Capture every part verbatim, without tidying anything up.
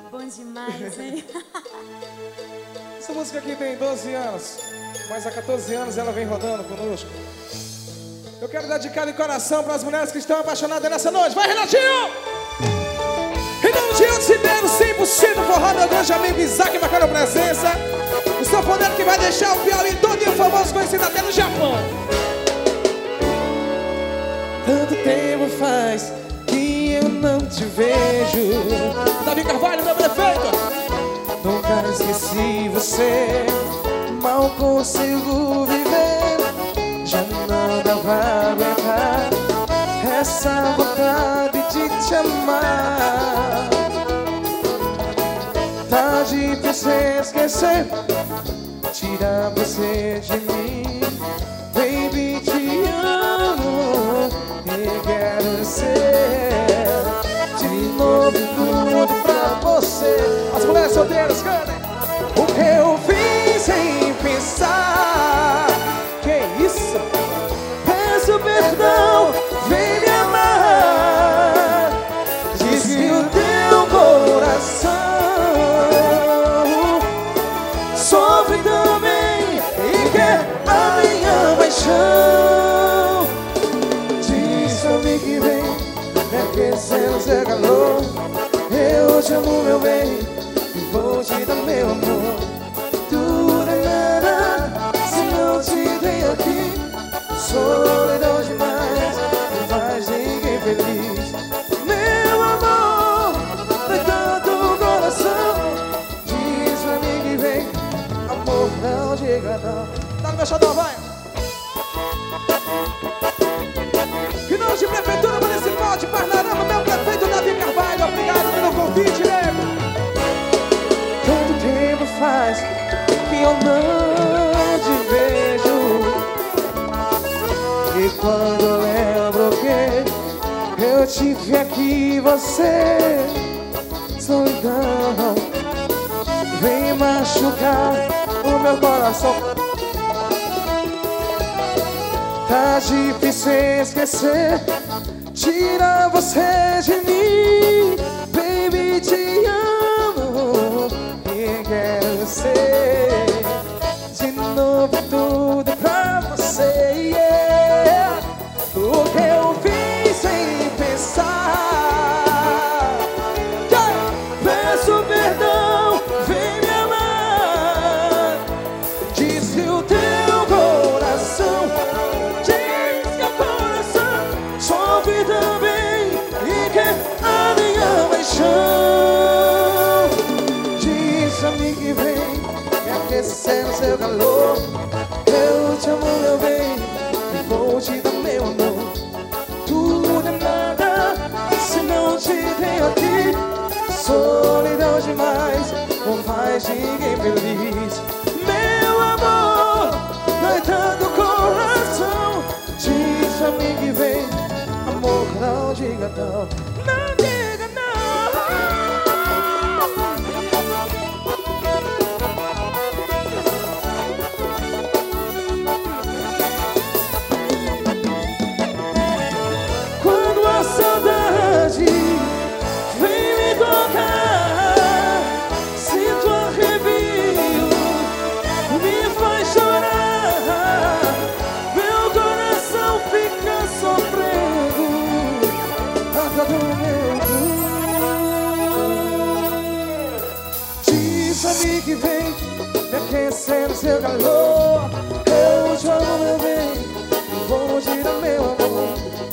Bom demais, hein? Essa música aqui tem doze anos, mas há quatorze anos ela vem rodando conosco. Eu quero dedicar de coração para as mulheres que estão apaixonadas nessa noite. Vai, Renatinho! Renato Diante Cideiro, cem por cento forró, meu grande amigo Isaac, bacana presença. O seu poder que vai deixar o Piauí todo famoso, conhecido até no Japão. Tanto tempo faz que eu não te vejo. Davi Carvalho, meu prefeito. Nunca esqueci você, mal consigo viver. Já não dá pra aguentar essa vontade de te amar. Tá difícil esquecer, tirar você de mim. Baby, te amo e quero ser de novo tudo pra você. As mulheres solteiras cantem. O que eu fiz sem pensar, que isso? Peço perdão, vem me amar. Diz que o teu coração sofre também e quer a minha paixão. Diz pra mim que vem, me aquecendo seu calor. Eu te amo, meu bem, e vou te dar meu amor. Tudo é nada se não te tenho aqui. Solidão demais, não faz ninguém feliz. Meu amor, dói tanto o coração. Diz pra mim que vem, amor, não diga não. Tá no meu xodó, vai! Final de Prefeitura Municipal de Parnarama, meu prefeito Davi Carvalho, obrigado pelo convite, nego. Tanto tempo faz que eu não te vejo, e quando eu lembro que eu tive aqui você, solidão vem machucar o meu coração. Tá difícil esquecer, tira você de mim. Baby, te amo e quero ser de novo tudo pra você, yeah. O que eu fiz sem pensar, yeah. Peço perdão, vem me amar. Diz que o teu coração, diz que o coração sofre também e quer a minha paixão. Diz a mim que vem me aquecendo seu calor. Eu te amo, meu bem, e vou te dar meu amor. Tudo é nada se não te tenho aqui. Solidão demais, não faz ninguém feliz. Meu amor, dói tanto o coração. Diz pra mim que vem, amor, não diga não. Não diga não. Quando a saudade vem me tocar, sinto arrepio, me faz chorar. Meu coração fica sofrendo a cada momento. Diz a mim que vem me aquecendo seu calor. Eu te amo, meu bem, e vou te dar meu amor.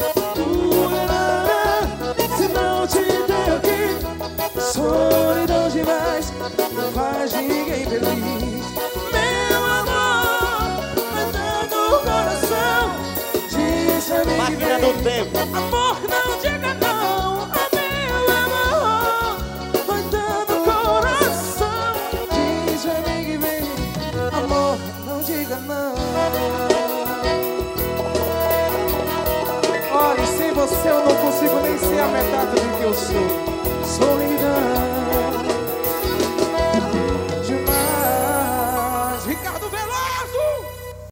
Se não te tenho aqui, solidão demais, não faz ninguém feliz. Meu amor, vai dando o coração. Diz a mim que Máquina do vem, tempo. amor, não diga não. Ah, meu amor, vai dando o coração. Diz a mim que vem, amor, não diga não. Olha, sem você eu não consigo nem ser a metade do que eu sou. Solidão.